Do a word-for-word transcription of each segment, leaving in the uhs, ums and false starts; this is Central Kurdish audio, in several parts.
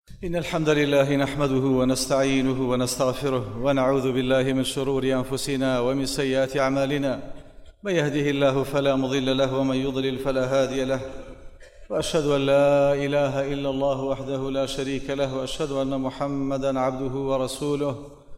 إن الحمد لله نحمده ونستعينه ونستغفره ونعوذ بالله من شرور أنفسنا ومن سيئات أعمالنا. من يهده الله فلا مضل له ومن يضلل فلا هادي له، وأشهد أن لا إله إلا الله وحده لا شريك له، وأشهد أن محمدًا عبده ورسوله.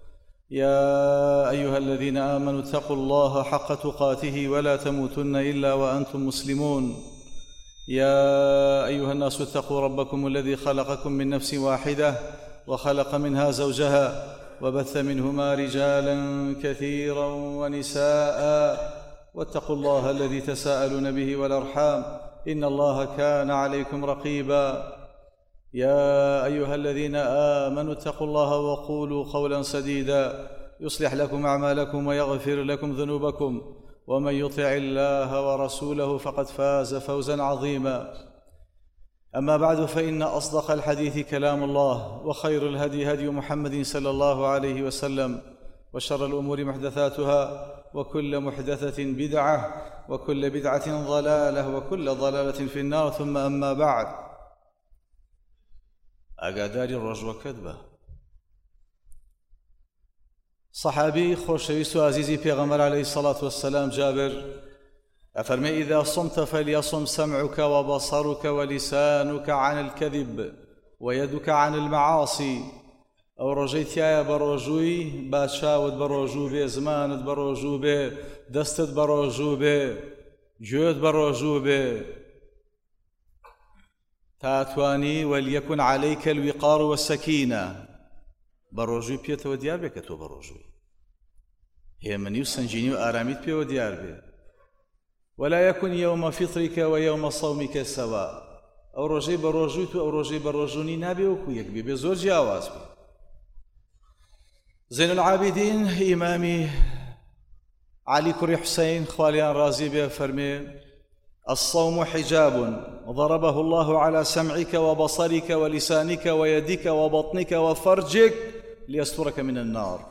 يا أيها الذين آمنوا اتقوا الله حق تقاته ولا تموتن إلا وأنتم مسلمون. يا أيها الناس اتقوا ربكم الذي خلقكم من نفس واحدة وخلق منها زوجها وبث منهما رجالا كثيرا ونساء، واتقوا الله الذي تساءلون به والأرحام إن الله كان عليكم رقيبا. يا أيها الذين آمنوا اتقوا الله وقولوا قولا سديدا يصلح لكم أعمالكم ويغفر لكم ذنوبكم، ومن يطع الله ورسوله فقد فاز فوزا عظيما. أما بعد، فإن أصدق الحديث كلام الله، وخير الهدي هدي محمد صلى الله عليه وسلم، وشر الأمور محدثاتها، وكل محدثة بدعة، وكل بدعة ضلالة، وكل ضلالة في النار. ثم أما بعد، أقاداري الرجوة كذبة. صحابي خوشويس عزيزي پیغمبر عليه الصلاة والسلام جابر أفرمي: إذا صمت فليصم سمعك وبصرك ولسانك عن الكذب ويدك عن المعاصي. أو رجيت يا بروجوي باشاود بروجو بي، زمانت بروجو بي، دستت بروجو بي، جود بروجو بي، تاتواني وليكن عليك الوقار والسكينة. بروجوي بيتو ديار بك تو بروجوي هي من يسنجيني وآراميت بيو ديار بي. ولا يكن يوم فطرك ويوم صومك سواء. أو رجي بروجوي تو أو رجي بروجوني نابي وكويك بي بزور جاواز بي. زين العابدين إمامي علي كري حسين خواليان رازي بي فرمي: الصوم حجاب ضربه الله على سمعك وبصرك ولسانك ويدك وبطنك وفرجك ليسترك من النار.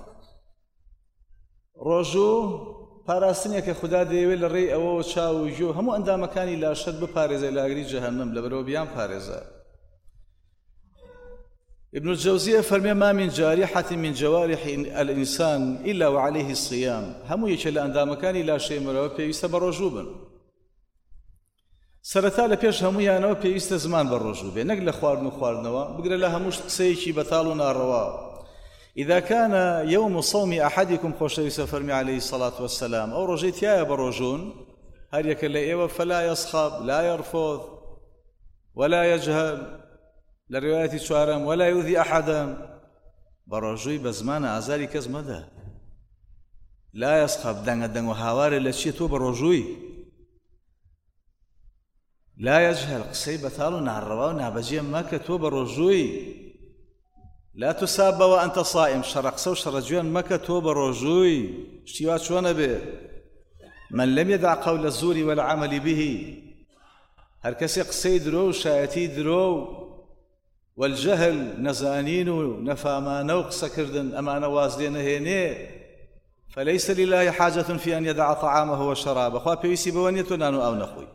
رجو پاراستنێکە خوددا دەیەوێت لە ڕێی ئەوە چاو و ژۆ هەموو ئەندامەکانی لاشت بپارێزە لاگری جەهەنەم لەبەرەوە بیان پارێزە. ابن الجوزية فرمي: ما من جارحة من جوارح الإنسان إلا وعليه الصيام. هەموو یەکێ لە ئەندامەکانی لاشەی مرۆڤ پێویستە بە ڕۆژوو بن. سەرەتا لە پێش هەموویانەوە پێویستە زمان بە ڕۆژوو بێ، نەک لە خواردن و خواردنەوە بگرە لە هەموو قسەیەکی بەتاڵ و ناڕەوا. إذا كان يوم صوم أحدكم خوشويس فرمي عليه الصلاة والسلام أو رجيت يا بروجون هريك اللي فلا يصخب لا يرفض ولا يجهل لرواية شوارم ولا يؤذي أحدا. بروجوي بزمان أزاري كزمده لا يصخب دنگ دنگ وهوار اللي تو بروجوي لا يجهل قصي بتالو نعروا ونعبجي مكة تو بروجوي لا تساب وأنت صائم. شرق سو شرجوان مكة تو بروجوي اشتيوات شو نبي. من لم يدع قول الزور والعمل به، هركسي قصي درو شايتي درو والجهل نزانين نفامانو قسكردن أمان وازدين هيني، فليس لله حاجة في أن يدع طعامه وشرابه. خوا بيسي بوانيتو نانو أو نخوي.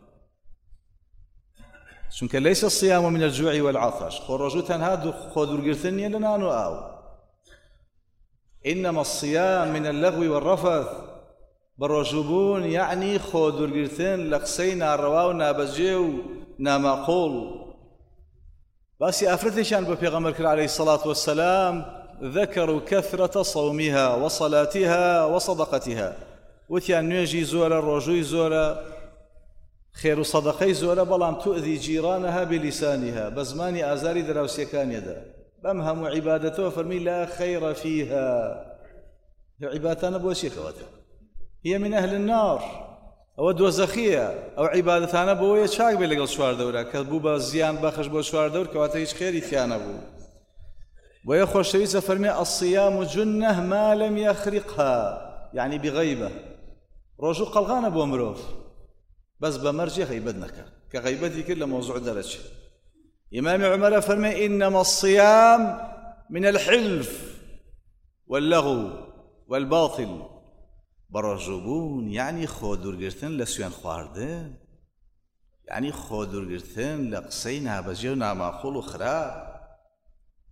چونکە ليس الصيام من الجوع والعطش. خرجوا تنها خذوا القرثنية لنانو أو. إنما الصيام من اللغو والرفث. بروجبون يعني خذوا القرثن لقسينا رواو نابجيو نامقول. بس أفرتشان ببيغمبر عليه الصلاة والسلام ذكروا كثرة صومها وصلاتها وصدقتها. وتيان نيجي زورا الرجوي زورا خير صدقي زورا بلام تؤذي جيرانها بلسانها. بزماني آزاري دراوسي كان يدا بمهم عبادته فرمي لا خير فيها. عبادتنا بوشي خواتها هي من أهل النار أو دوزخية. أو عبادتنا بوية شاك بلقل شوار دورا كذبوبا زيان باخش بو شوار دور كواتها هيش خيري ثيانا بو. ويخوش شويسة فرمي: الصيام جنة ما لم يخرقها، يعني بغيبة. رجو قلغانا بو مروف بس بمرجي غيبتنا كغيبتي كل موضوع درجة. إمام عمر فرمي: إنما الصيام من الحلف واللغو والباطل. برجوبون يعني خودور گرتن لسوان خواردن، يعني خودور گرتن لقصي نابجي و ناماخول و خراب.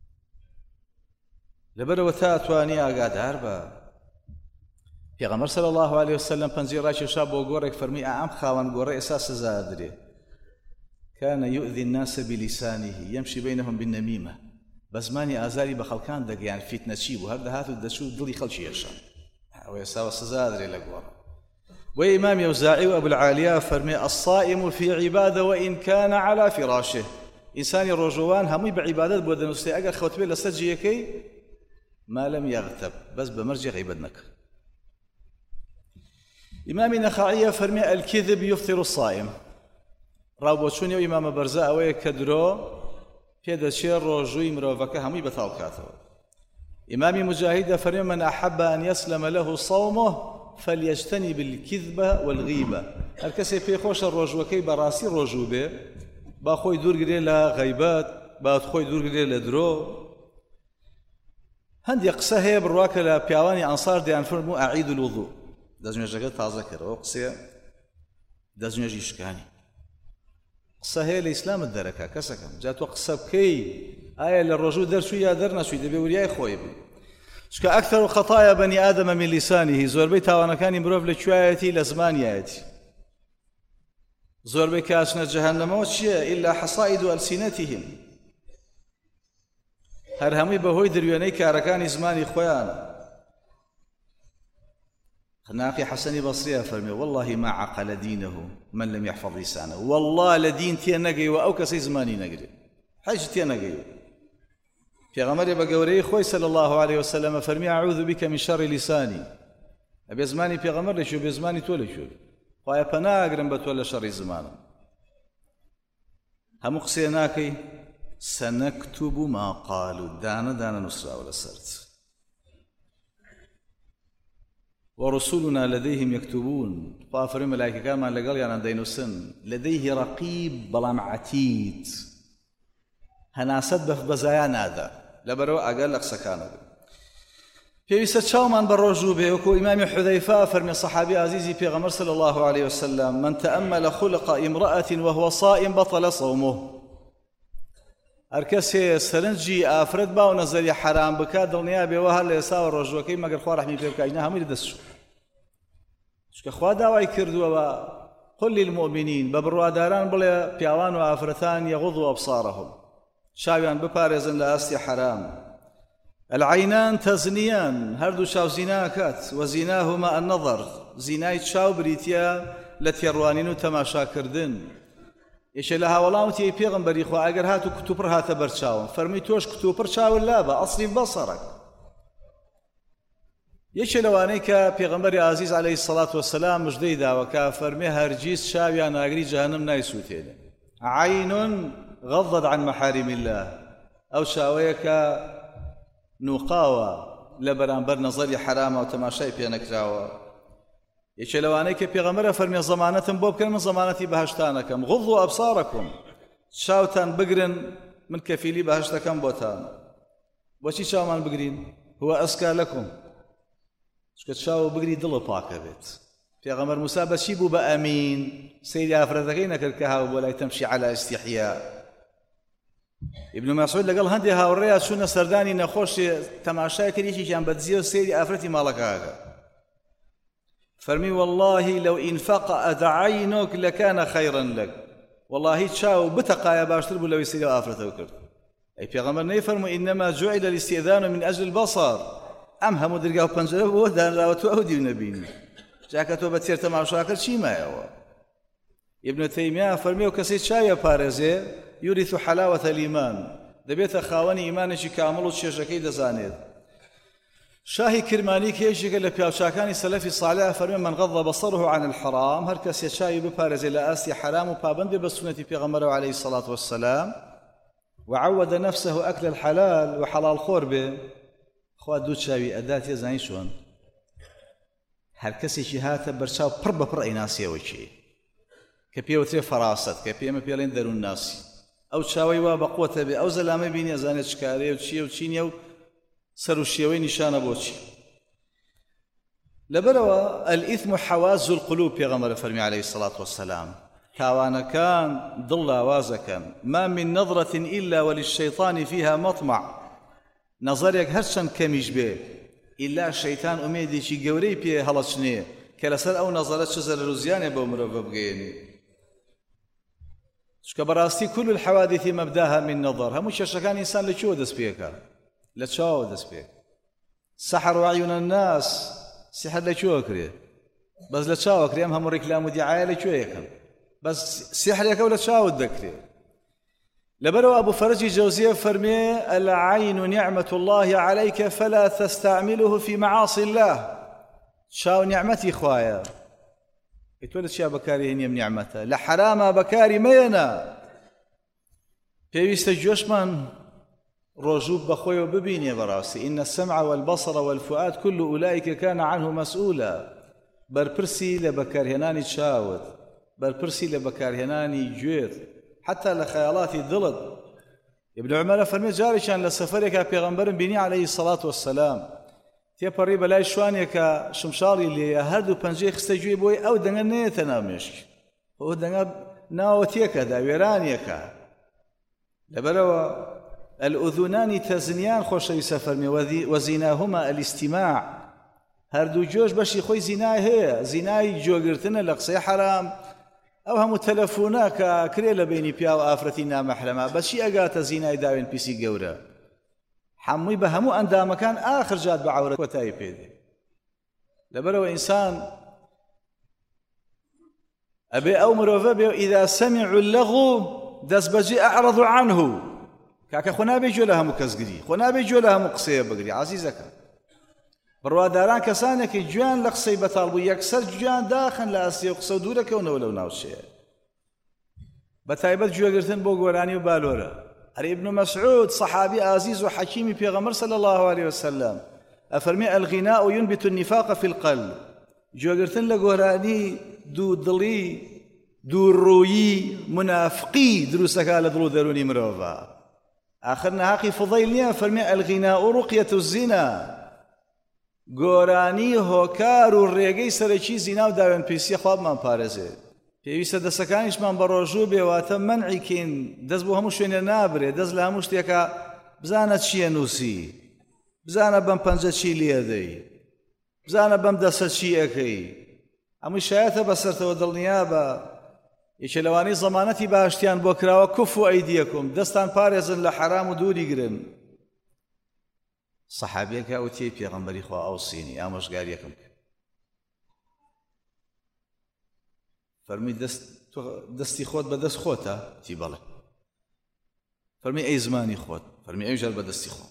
لەبەرەوە تا ئەتوانی ئاگادار بە. پێغەمبەر صلی الله عليه وسلم پەنجەی ڕاکێشا بۆ گۆڕێک فەرمی ئەم خاوەن گۆڕە ئێستا سزا ئەدرێ. كان يؤذي الناس بلسانه يمشي بينهم بالنميمة. بزماني ئازاری بە خەڵکان دەگەیان فیتنە چی بوو هەر دەهات و دەچوو دڵی خەڵکی ئێشان. ئەوە ئێستا سزا ئەدرێ لە گۆڕە. وإمام يوزاعي وأبو العالية فرمي الصائم في عبادة وإن كان على فراشه. إنسان روجوان همي بعبادات بودن وستي أجر خوتبه لسجيكي ما لم يغتب بس بمرجع غيبتنك. إمام نخعية فرمي الكذب يفطر الصائم. رابوشوني وإمام برزاء ويكدرو في هذا الشيء روجوي مروفك همي بثالكاته. إمام مجاهد فرمي من أحب أن يسلم له صومه فليجتنب الكذبة والغيبة. الكسي في خوش الرجوكي براسي رجوبه باخوي دور قري لا غيبات باخوي دور قري لا درو. هندي قصة هي برواك لا بيواني أنصار دي أنفرمو أعيد الوضوء. دازم يجاك تذكر وقصة دازم يجي شكاني. قصة هي الإسلام الدركة كسكم جات قصة بكي آية للرجو در شو يا درنا شو دبي وليا خوي بي. شك أكثر خطايا بني آدم من لسانه زور بيتها وأنا كان مروف لشويتي لزمان ياتي زور بكاشنا جهنم وشيء إلا حصائد ألسنتهم هر همي بهوي درويني كاركاني زماني خويانا. خناقي حسني بصريها فرمي والله ما عقل دينه من لم يحفظ لسانه. والله لدين تيا نقي وأوكسي زماني نقري حاجة تيا نقي. في غمر بقوري خوي صلى الله عليه وسلم فرمي أعوذ بك من شر لساني. أبي زماني في غمر لشو بزماني تولي شو قايا بنا أقرن بتولى شر زمان. هم قصيناكي سنكتب ما قالوا دانا دانا نصرا ولا سرت. ورسولنا لديهم يكتبون. فافر ملائكة كما لقال يعني دينو سن لديه رقيب بلام عتيد. هناسد بف بزايان هذا لبرو أقل أقصى كانوا في ويستشاو من بروجو بيوكو إمام حذيفة فرمي صحابي عزيزي بيغمر صلى الله عليه وسلم من تأمل خلق امرأة وهو صائم بطل صومه. أركسي سرنجي أفرد باو نزل حرام بكاد دنيا بيوها اللي يساوي الرجو كي ما قال خواه رحمي بيبكا إجناها مير دسشو شكا خواه داوي كردوا قل للمؤمنين ببروا داران بلا بيوان وأفرثان يغضوا أبصارهم شاويان ببارزن لأستي حرام. العينان تزنيان هردو شاو زناكات وزناهما النظر. زناي شاو بريتيا لتيروانين تماشا كردن. إيش لها والله بيغمبري خو أجر هاتو كتوبر هاتا برشاو فرمي توش كتوبر شاو اللابا أصلي بصرك. إيش لوانيك بيغمبري عزيز عليه الصلاة والسلام مجديدا وكافرمي هرجيس شاويان أجري جهنم نايسوتين. عين غضت عن محارم الله أو شاويك نقاوة لبرانبر نظري حرامة وتماشاي بينكراوة. يشلوانيك بيغمرة فرمي ضمانة بوب من ضمانتي بهشتانكم غضوا أبصاركم شاوتان بقرن من كفيلي بهشتكم بوتان وشي شاو من بقرين هو أسكى لكم شكت شاو بقري دلو باكا بيت بيغمر موسى بشيبو بأمين سيدي أفردكينك الكهاو ولا تمشي على استحياء. ابن مسعود لقال هندي هاوريا شو سرداني نخوش تماشاي كريشي كان بدزيو سيدي أفرتي مالك هذا فرمي والله لو انفقأت عينك لكان خيرا لك. والله تشاو بتقى يا باشتر لو يسيدي أفرته وكرت. أي بيغمر نيفرمو إنما جعل الاستئذان من أجل البصر. أم همو درقاو بنجره ودان راوتو أودي ونبيني جاكتو بتسير تماشا كرت شي ما يوا. ابن تيمية فرمي وكسيت شاية بارزي يورث حلاوة الإيمان. دبيت خاوني إيمانشي كامل وشيشكي دزانيد. شاهي كرماني كيشي قال لك يا شاكاني سلفي صالح فرمي من غض بصره عن الحرام هركس يشاي ببارز لآسي حرام وبابند بسنة بيغمره عليه الصلاة والسلام وعود نفسه أكل الحلال وحلال خوربه خوا دو شاوي أدات يزاني شون هركس يشي هاتا برشاو برب بر إناسي وشي كبير وتري فراست كبير ما بيلين درون الناس أو شاوي وبقوة به أو زلامي بيني أزاني شكاري وشي وشينيو سرو الشيوي نشان بوشي لبروا الإثم حواز القلوب يا غمر فرمي عليه الصلاة والسلام كاوانا كان ضل وازكا ما من نظرة إلا وللشيطان فيها مطمع نەزەرێک هەرچەند کەمیش بێ ئیلا شەیتان ئومێدێکی گەورەی پێ هەڵەچنێ کە لەسەر ئەو نەزەرە چ زەرەر و زیانێ بەو مرۆڤە بگەێنێ. چکە بەڕاستی كل الحوادث مبداها من نظر، هەموو کێشەکان ئینسان لەکوێوە دەست پێکا؟ لە چاوە دەست پێک. سحر عیون الناس سحر لەکوێوە کرێ؟ بەس لە چاوە کرێ. ئەم هەموو ڕیکلام و دیعایە لەکوێ یەکەن؟ بەس سحرێکە و لە چاوت دەکرێ. لبرو أبو فرج جوزية فرمي العين نعمة الله عليك فلا تستعمله في معاصي الله. شاو نعمتي خوايا يتولد شا بكاري هنيم نعمته لحرام بكاري مينا بيست جوشمان رجوب بخوي وببيني براسي إن السمع والبصر والفؤاد كل أولئك كان عنه مسؤولا. بربرسي لبكاري هناني تشاوت، بربرسي لبكاري هناني جويت، حتى لخيالاتي ضلد. ابن عمر فرمي جاري كان لسفرك بيغمبر بيني عليه الصلاة والسلام تيبري بلاي شوانيك شمشاري اللي هردو بنجي خستجوي بوي أو دنگا نيتنا مشك هو دنگا ناوتيك دا ويرانيك لبروا الأذنان تزنيان خوش يسفرمي وزيناهما الاستماع. هردو جوش بشي خوي زناي هي زناي جوغرتنا لقصي حرام أو هم تلفوناك كريلا بيني بيا وآفرتي نامحرمة بس شي أقات زيناي داوين بيسي قورا حمي بهمو أندام كان آخر جاد بعورة وتاي بيدي لبرو إنسان أبي أمر وفبي إذا سمعوا اللغو دس بجي أعرضوا عنه كاكا خنا بيجو لها مكزقري خنا بيجو لها مقصية بقري عزيزك برواداران كسانك جوان لقصي بطالبو يكسر جوان داخن لأسي وقصو دورك ونولو ناوشي بتايبت جوغرتن بو قوراني وبالورا. هري ابن مسعود صحابي عزيز وحكيمي بيغمر صلى الله عليه وسلم أفرمي الغناء ينبت النفاق في القلب. جوغرتن لقوراني دو دلي دو روي منافقي دروسك على دلو دروني مروفا. آخرنا هاقي فضيليا فرمي الغناء رقية الزنا. گۆرانی هۆکار و ڕێگەی سەرەکی زینا و داوێنپێویستیە خوابمان پارێزێ. پێویستە دەستەکانیشمان بەڕۆژوو بێواتە مەنعیکەین دەست بۆ هەموو شوێنێ نابرێ دەست لە هەموو شتێکە بزانە چییە نووسی بزانە بەم پەنجە چی لێدەی بزانە بەم دەسە چی ئەەکەی هەمووی شایەتە بەسەرتەوە دڵنیا بە یەکێ لەوانەی زەمانەتی باشتیان بۆ کراوە کوف و ئەیدیەکم دەستان پارێزن لە حرام و دووری گرن. صحابيك أوتي بيغمبري خوا أوصيني أمش قاريكم فرمي دست دستي خوت بدست خوتا تي بلا فرمي أي زماني خوت فرمي أي جرب دستي خوت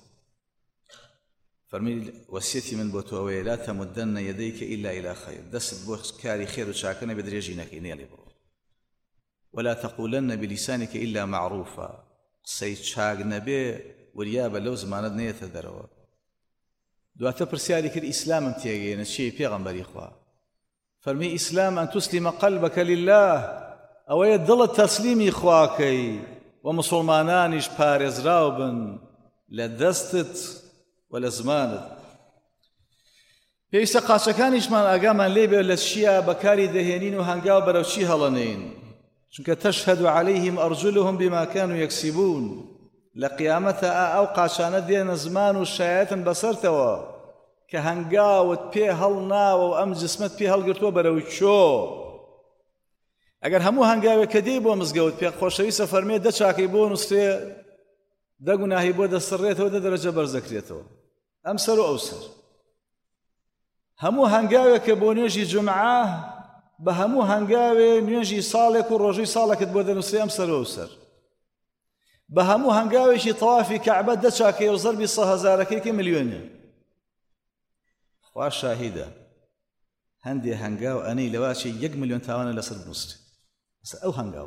فرمي وصيتي من بوتوي لا تمدن يديك إلا إلى خير دست بوخ كاري خير وشاكنا بدريجينك إني ولا تقولن بلسانك إلا معروفا سيد شاق نبي وريابا لو زمانت نية دروا دواتە پرسیاری کرد ئیسلامم تێگەێنە چی پێغەمبەری خوا فەرمی ئیسلام ئەن توسلیمە قەلبەکە لله ئەوەیە دڵت تەسلیمی خواکەی و مسڵمانانیش پارێزراو بن لە دەستت و لە زمانت. پێویستە قاچەکانیشمان ئاگامان لێبێ لە چیە بەکاری دەهێنین و هەنگاو بەرەو چی هەڵەنین چونکە تەشهەد عەلەیهیم ئەرجولهم بما كانوا یەکسیبون. لە قیامەتە ئەو قاچانە دێنە زمان و شایەتن بەسەرتەوە کە هەنگاوت پێ هەڵ ناوە و ئەم جسمت پێ هەڵگرتووە بەرەو چۆ. ئەگەر هەموو هەنگاوێک کە دێی بۆ مزگەوت پێ خۆشەویستە فەرمێ دە چاکەی بۆ نووسێ دە گوناهی بۆ دەسڕێتەوە دە دەرەجە بەرزەکرێتەوە ئەم سەر و ئەو سەر. هەموو هەنگاوێک کە بۆ نوێژی جومعە بە هەموو هەنگاوێ نوێژی ساڵێک و ڕۆژووی ساڵێکت بۆ دەنووسێ ئەم سەر و ئەو سەر. بە هەموو هەنگاوێکی تەوافی کەعبە دە چاکەی و زەربی سە هەزارەکەی ملیۆنێ. خوا شاهیدە هەندێ هەنگاو ئەنەی لەواچی یەک ملیۆن تاوانە لەسەر بنووسێ ئەو هەنگاو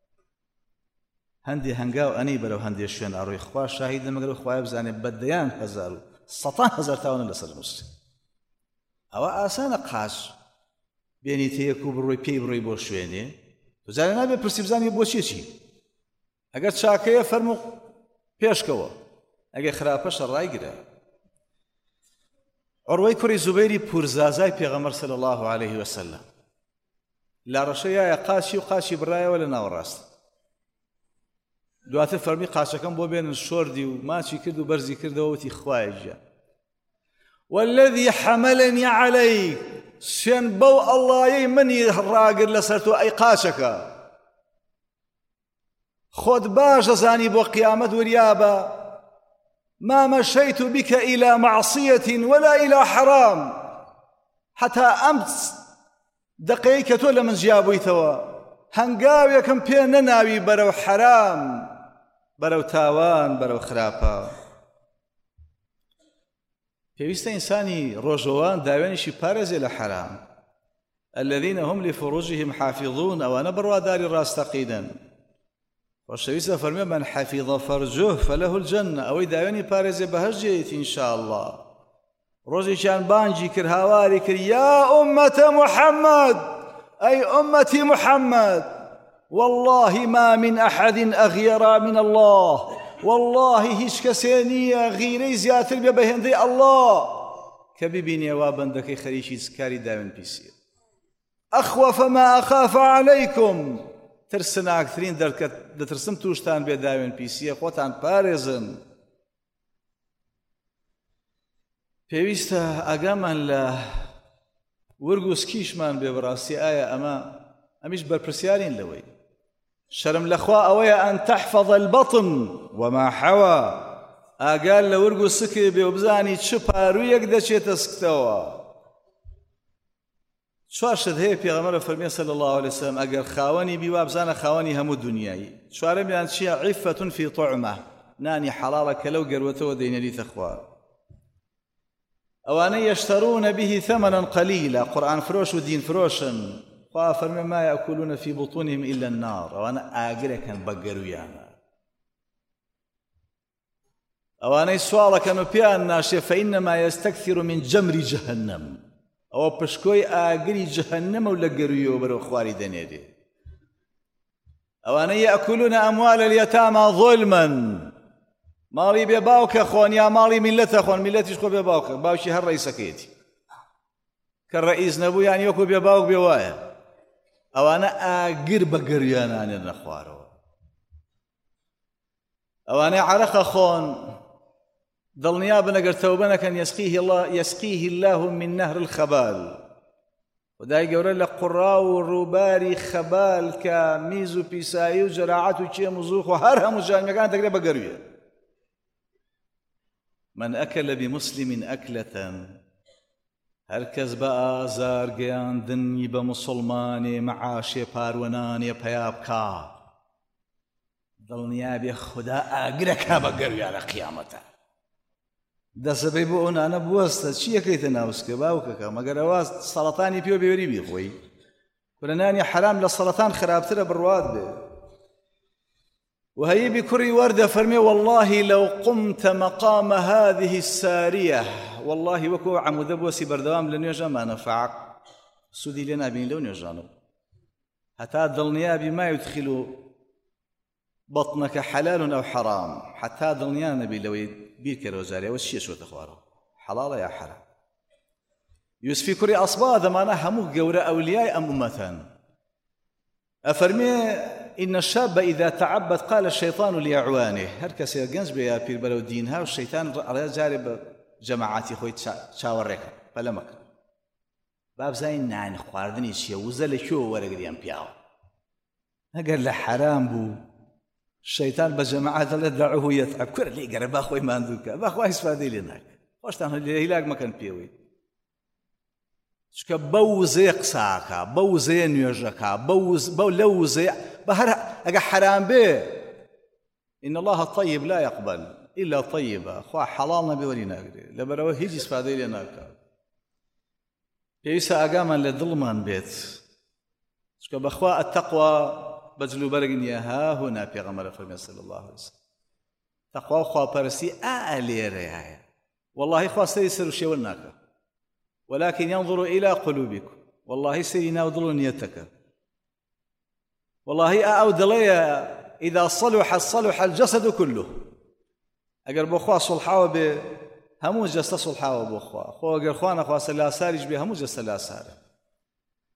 هەندێ هەنگاو ئەنەی بەرەو هەندێ شوێن ئەڕۆی خوا شاهیدە مەگەر خوای بزانێ بەدەیان هەزار و سەتان هەزار تاوانە لەسەر بنووسێ. ئەوە ئاسانە قاچ بێنیتە یەک و بڕۆی پێی بڕۆی بۆ شوێنێ توزانێ نابێ پرسی بزانێ بۆ چێکی ئەگەر چاکەیە فەرموو پێشکەوە ئەگەر خراپەشە ڕایگرە. عروەی کوڕی زوبەیری پورزازای پێغەمبەر صلی الله عليه وسلم لا ڕەشەیایە قاچی و قاچی بڕایەوە لە ناوەڕاست دواتر فەرمی قاچەکەم بۆ بێنن شۆردی و ماچی کرد و بەرزی کردەوە وتی خوایە گیان والذي حملني عليك سوێن بەو ئەڵڵایەی منی ڕاگرت لەسەر تۆ ئەی قاچەکە خۆت باش دەزانی بۆ قیامەت وریابە ما مشيت بك إلى معصية ولا إلى حرام حتى أمس دقيقة تۆ لە من جیابوویتەوە هەنگاوێکم پێ نەناوی بەرەو حرام بەرەو تاوان بەرەو خراپە پێویستە ئینسانی ڕۆژەوان داوێنێکی پارێزێ لە حرام الذين هم لفروجهم حافظون ئەوانە بڕواداری ڕاستەقینن خۆشەویستە فەرمێ من حفظ فرجه فله الجنة ئەوەی داوێنی پارێزێ بەهەشت إن شاء الله ڕۆژێکیان بانگی کرد هاواری کرد یا ئومەتە محەممەد أي أمتي محمد والله ما من أحد أغير من الله والله هیچ کەسێ نییە غیرەی زیاتر بێ بە هێندەی الله کە ببینێ وا بەندەکەی خەریکی کاری داوێن پیسیە أخوف ما أخاف عليكم ترسناکترین دەترسم تووشتان بێ داوێن پیسیە خۆتان پارێزن پێویستە ئاگامان لە ورگ و سکیشمان بێ بەڕاستی ئایا ئەمە ئەمیش بەرپرسیارین لەوەی شەرم لەخوا ئەوەیە ئەن تەحفەظ البەطن وما حەوا ئاگال لە ورگ و سکێ بێ و بزانی چ پارویەک دەچێتە سکتەوە چوار شت هەیە پێغەمبەر فەرمێ صلی الله علیه وسلم ئەگەر خاوەنی بی وا بزانە خاوەنی هەموو دنیایی چوارەمیان چییە عیفەة فی طعمە نانی حەڵاڵە کە لەو گەروەتەوە دەینەریتە خوار ئەوانە یەشتەرونە به ثەمەنًا قەلیلا قورئان فرۆش و دین فرۆشن خوا فەرمێ ما یەأکولون فی بطونهم إلا النار ئەوانە ئاگرەکەن بە گەرویانە ئەوانەی سواڵەکەن و پێیان ناشێ فإنما يستكثر من جمر جهنم ئەوە پشکۆی ئاگری جەهەنەمە و لە گەرویەوە بەرەو خواری دەنێرێ ئەوانە یەأکولون ئەموال اليتامى ظلما ماڵی بێ باوکە خۆن یا ماڵی میلەتە خۆن میلەتیش خۆ بێ باوکە باوکی هەر ڕئیسەکەیەتی کە ڕئیس نەبوو یان یەکو بێ باوک بێ وایە ئەوانە ئاگر بە گەرویانانێنە خوارەوە ئەوانەی عەرەقە خۆن دڵنیا بن ئەگەر تەوبە نەکەن یەسقیه الله من نهر الخەبال خدای گەورە لە قوڕا و ڕووباری خەبال کە میز و پیسایی و جەراعەت و کێم و زووخ و هەر هەموو جانیەکان دەگرێت بە گەرویە من أكل بمسلم أكلة هەر کەس بە ئازار گەیاندنی بە مسڵمانێ مەعاشێ پارۆنانێ پەیا بکا دڵنیا بێ خوددا ئاگرەکە بە گەرویە لە قیامەتە دەسەبەی بۆ ئەوانە بوەستە چی یەکەیتە ناوسکە باوکەکە مەگەر ئەوە سەڵەتانی پێ بێوەری بیخۆی کورەنانی حەرام لە سەڵەتان خراپترە بڕوات بێ وهيبي كري وردة فرمي والله لو قمت مقام هذه السارية والله وكو عمود بوسي بردوام لن يجا ما نفعك سودي لنا بين لون يجانو حتى ظلنيا بما يدخل بطنك حلال أو حرام حتى ظلنيا نبي لو بيرك الوزارية والشيء شو تخواره حلال يا حرام يوسفي كري أصباد ما نهمو جورا أولياء أم أمتان أفرمي إن الشاب إذا تعبد قال الشيطان لأعوانه هر کەسێ گەنج بێ یا پیر بەرەو دینها و شەیتان ڕێ جارێ بە جەماعەتی خۆی چاوەڕێکە پەلەمەکە با بزانین نان خواردنی چییە وزە لە کوێوە وەرەگریان پیاوە ئەگەر لە حەرام بوو شەیتان بە جەماعەت دەڵێت دەعوه یەتعەب کورە لێ گەرە با خۆی ماندوو بکە با خوا ئیسفادەی لێ ناکە خۆشتان لێ هیلاک مەکەن پێوەی چکە بە وزەیە قساکە بە وزەیە نوێژەکە بە لە وزەیە بهر أجا حرام به إن الله الطيب لا يقبل إلا طيبا خوا حلالنا بورينا لبروه هيجي استفادة لنا بيسا أجاما لظلمان بيت شكو بخوا التقوى بجلو برقنيا ها هنا في غمرة فرمي صلى الله عليه وسلم تقوى خوا برسي آلي رعاية والله خوا سيسر شيولناك ولكن ينظر إلى قلوبكم والله سينا وضل نيتك والله أو دليا إذا صلح صلح الجسد كله أجر بخوا صلحوا به همو جسد صلحوا بخوا خو أجر خوانا خوا سلاسارج به همو جسد سلاسار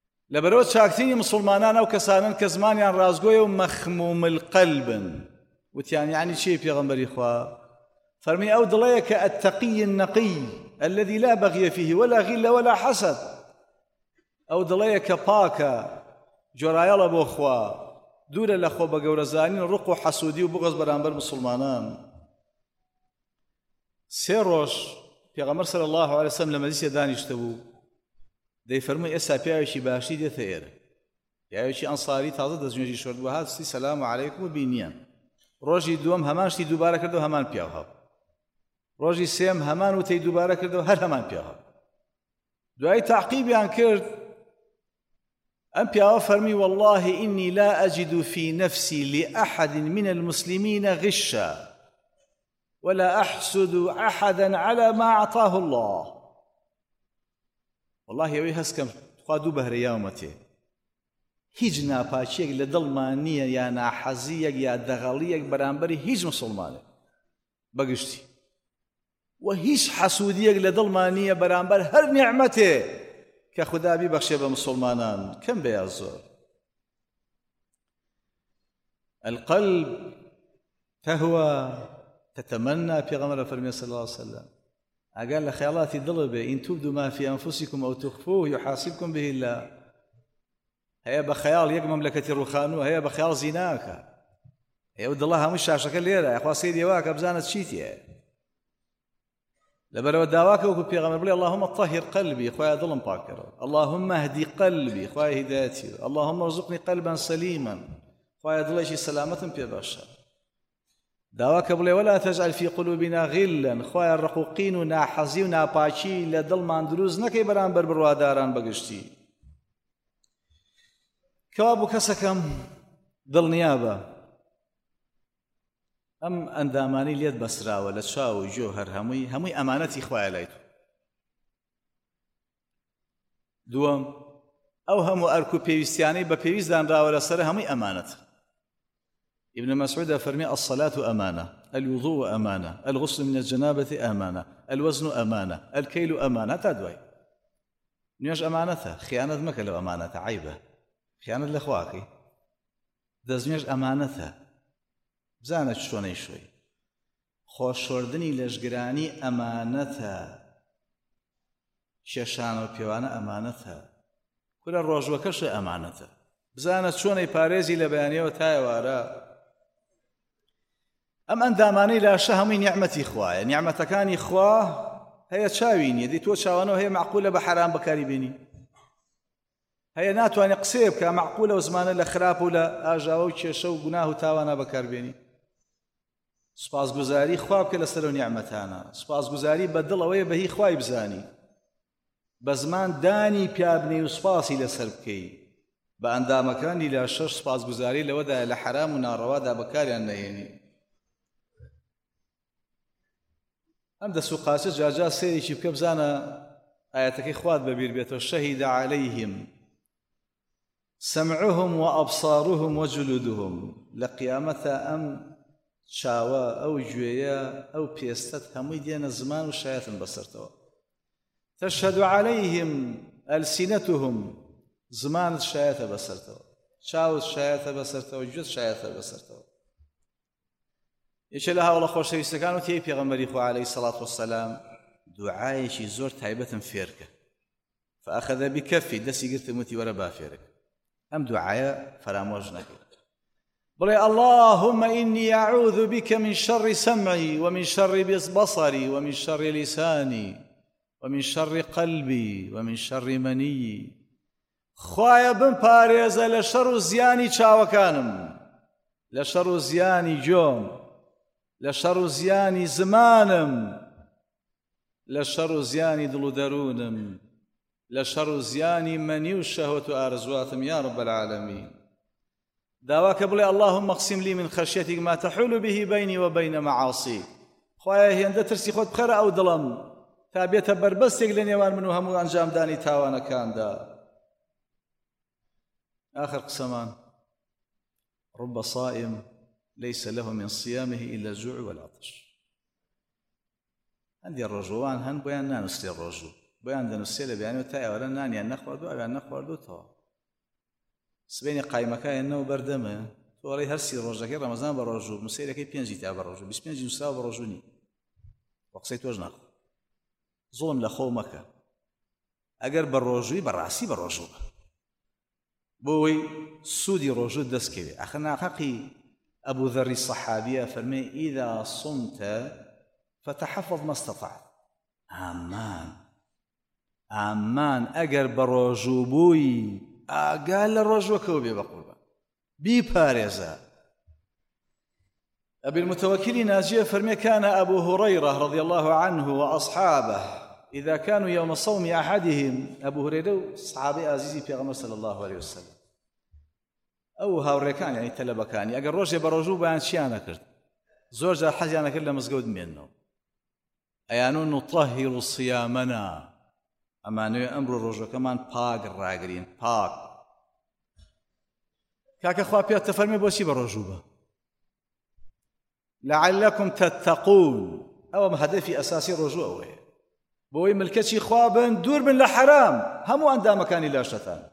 لبروت شاكتين مسلمانان أو كسانان كزمان يعني رازقوي ومخموم القلب وتيان يعني شيء في غنبر إخوة فرمي أو دليك التقي النقي الذي لا بغي فيه ولا غل ولا حسد أو دليك باكا جرايا بأخوة دور الأخوة بقورزانين رقو حسودي وبغض برانبر مسلمانان سيروش في غمر صلى الله عليه وسلم لما ديسي دانيشتبو دي فرمي إسا بيعيشي باشي دي ثير بيعيشي أنصاري تازد دزنجي شرد وهذا السلام عليكم وبينيان روجي دوم همان شتي دوباره كردو همان بياها روجي سيم همان وتي دوباره كردو هر همان بياها دعاي تعقيبي عن كرد أم بياها فرمي والله إني لا أجد في نفسي لأحد من المسلمين غشا ولا أحسد أحدا على ما أعطاه الله والله يوي هسكم تقادو بهر يومتي هیچ ناپاچیەک لە دڵمان نییە یا ناحەزیەک یا دەغەڵیەک بەرامبەری هیچ مسلمانێک بەگشتی و هیچ حەسوودیەک لە دڵمان نییە بەرامبەر هەر نیعمەتێ کە خودا بیبەخشێ بە مسلمانان کەم بێ یا زۆر القلب تهوى تتمنى پێغەمبەر فەرمێ صلى الله عليه وسلم ئەگەر لە خەیاڵاتی دڵ بێ ئین تبدوا ما في أنفسكم أو تخفوه يحاسبكم به الله هەیە بە خەیاڵ یەک مەملەکەتی ڕووخانووە هەیە بە خەیاڵ زیناکە هەیە و دڵە هەموو شاشەکە لێرە یخوا سەیری واکە بزانت چیتیە لەبەرەوە داواکە وەکو پێغەمبەر بڵێ اللهم طهر قلبي خوایە دڵم پاکەرەوە اللهم اهدي قلبي خوایە هیدایەتی اللهم ارزقني قلبا سليما خوایە دڵێکی سەلامەتم پێبەخشە داواکە بڵێ ولا تجعل في قلوبنا غلا خوایە ڕقوقین و ناحەزی و ناپاکی لە دڵمان دروست نەکەی بەرامبەر بڕواداران بەگشتی کەوا بوو کەسەکەم دڵنیابە ئەم ئەندامانی لێت بەسراوە لە چاو و جۆ هەر هەمووی هەمووی ئەمانەتی خوایە لای تۆ دووەم ئەو هەموو ئەرک و پێویستیانەی بە پێویست دانراوە لەسەر هەمووی ئەمانەت ابن مسعود فرمي الصلاة أمانة الوضوء أمانة الغسل من الجنابة أمانة الوزن أمانة الكيل أمانة تدوي نيش أمانتها خيانة مكلو أمانة عيبة خيانة لأخواكي دەزمێش ئەمانەتە بزانە چۆنەی شوێ خۆشۆردنی لەشگرانی ئەمانەتە کێشانە و پێوانە ئەمانەتە کورە ڕۆژوەکەش ئەمانەتە بزانە چۆنەی پارێزی لە بەیانیەوە تا ئێوارە ئەم ئەندامانەی لاشە هەمووی نیعمەتی خوایە نیعمەتەکانی خوا هەیە چاوی نییە دی تۆ چاوانەوە هەیە معقولە بە حرام بەکاری بێنی هەیە ناتوانێت قسێ بکە معقولە و زمانە لە خراپ و لە ئاژاوە و کێشە و گوناه و تاوانە بەکاربێنی سوپاسگوزاری خوا بکە لەسەر ئەو نیعمەتانە سوپاسگوزاری بە دڵەوەیە بەهی خوای بزانی بە زمان دانی پیابنی و سوپاسی لەسەر بکەی بە ئەندامەکانی لە شەش سوپاسگوزاری لەوەدا لە حرام و ناڕەوادا بەکاریان نەهێنی ئەم دەسوقاسە جاجا سێریکی بکە بزانە ئاەتەکەی خوات بەبیر بێتەوە شەهید عەلەیهم سمعهم وأبصارهم وجلودهم لقيامتها أم شاوا أو جويا أو بيستت همي دينا زمان وشايات بصرتوا تشهد عليهم ألسنتهم زمان الشايات بصرتوا شاو الشايات بصرتوا جد شايات بصرتوا إيش لها والله خوش يستكانوا تي بيغمبري خو عليه الصلاة والسلام دعايشي زور تايبة فيركة فأخذ بكفي دسي قلت موتي ورا بافيرك أم دعاء فراموج نكر بلي اللهم إني أعوذ بك من شر سمعي ومن شر بصري ومن شر لساني ومن شر قلبي ومن شر مني خوايا بن باريز لشر زياني چاوكانم لشر زياني جوم لشر زياني زمانم لشر زياني دلو درونم لشر زياني مني والشهوة آرزواتم يا رب العالمين داواك بلي اللهم اقسم لي من خشيتك ما تحول به بيني وبين معاصيك خوايا هي عند ترسي خود بخير أو ظلم تابيت بربستك لن يوان منو همو أنجام داني تاوانا كان دا آخر قسمان رب صائم ليس له من صيامه إلا الجوع والعطش عندي الرجوان هن بيان نانستي الرجو بيان دنسيله بيان وتاي ولا ناني نخوردو أبي نخوردو تو سبيني قايمكا إنه بردمه وەڵی هەرسی ڕۆژەکەی ڕەمەزان بە ڕۆژوو مسیرەکەی پێنجی تا بە ڕۆژوو بیست پێنجی نووسرا بە ڕۆژوو نی وە قسەی تۆش ناخۆ زوڵم لە خۆ مەکە ئەگەر بە ڕۆژووی بەڕاستی بە ڕۆژوو بە بۆی سوودی ڕۆژوو دەستکەوێ ئەخە ناحەقی ئەبوو ذەڕی سەحابیە فەرمێ ئیذا صمتە فتحفظ ما استطعت ئامان ئامان ئەگەر بە ڕۆژوو بووی ئاگا لە ڕۆژوەکەوە بێ بە قوربان بیپارێزە أبي المتوكل ناجية فرمي كان أبو هريرة رضي الله عنه وأصحابه إذا كانوا يوم صوم أحدهم أبو هريرة صحابي عزيزي في غمر صلى الله عليه وسلم أو هاوريكان يعني تلبكاني أقل روجي بروجو بان شيانا كرد زوجة حزيانا كرد مزقود منه أيانو نطهر صيامنا أما نوي أمر الرجو كمان باق الراقرين باق كاك أخوة بيات تفرمي بوشي بروجوبة لعلكم تتقون أو هدفي أساسي رجوع بوي ملكتي خوابن دور من لحرام همو أندا مكاني لا شتان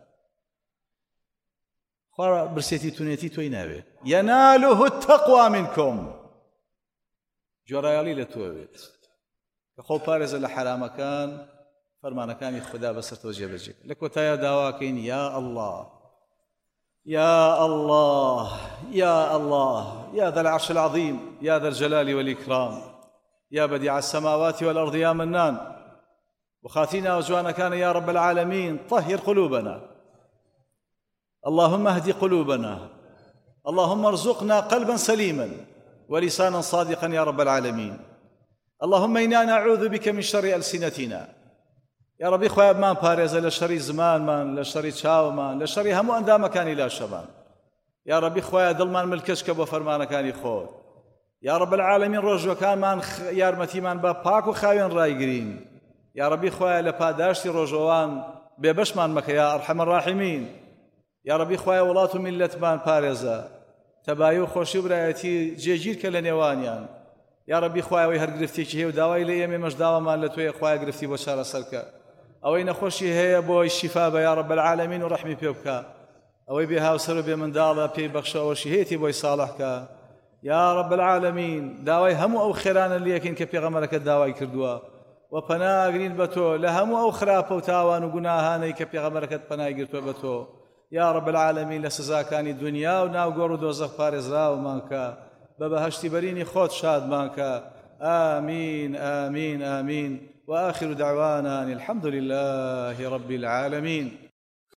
خوار برسيتي تونيتي تويناوي يناله التقوى منكم جوريالي لتوبت كخو بارز لحرام كان فرمان كان خدا بسر توجه بجك لك وتايا دواكين يا الله يا الله يا الله يا ذا العرش العظيم يا ذا الجلال والإكرام يا بديع السماوات والأرض يا منان وخاتينا وجوانا كان يا رب العالمين طهر قلوبنا اللهم اهد قلوبنا اللهم ارزقنا قلبا سليما ولسانا صادقا يا رب العالمين اللهم إنا نعوذ بك من شر ألسنتنا يا ربي خواب مان باريزا لشري زمان مان لشري تشاو مان لشري همو أندام كاني لا شبان يا ربي خواب دلمان ملكش كبو فرمان كاني خود يا رب العالمين رجو كان مان يارمتي مان باباك وخاوين رايقرين يا ربي خواب لباداشتي رجوان ببش مان مكا يا أرحم الراحمين يا ربي خواب ولاتو ملت مان باريزا تبايو خوشي برايتي جيجير كالنيوانيان يا ربي خواب ويهر قرفتي كي هيو داوي لي يمي مش داوا مان لتوي خواب قرفتي بشارة سركا أوين أخوشي هي بوي الشفاء يا رب العالمين ورحمي بيبكا أوي بها وسر بمن دالا بي بخشا وشهيتي بوي صالحك يا رب العالمين داوي همو أو خيران اللي يكين كبي غمرك الداوي كردوا وبنا قرين بتو لهمو أو خراب وتاوان وقناهاني كبي غمرك بنا قرتوا بتو يا رب العالمين لسزاكاني الدنيا وناو قورو دوزخ بارز راو مانكا بابا هشتي بريني خوت شاد مانكا آمين آمين آمين وآخر دعوانا الحمد لله رب العالمين.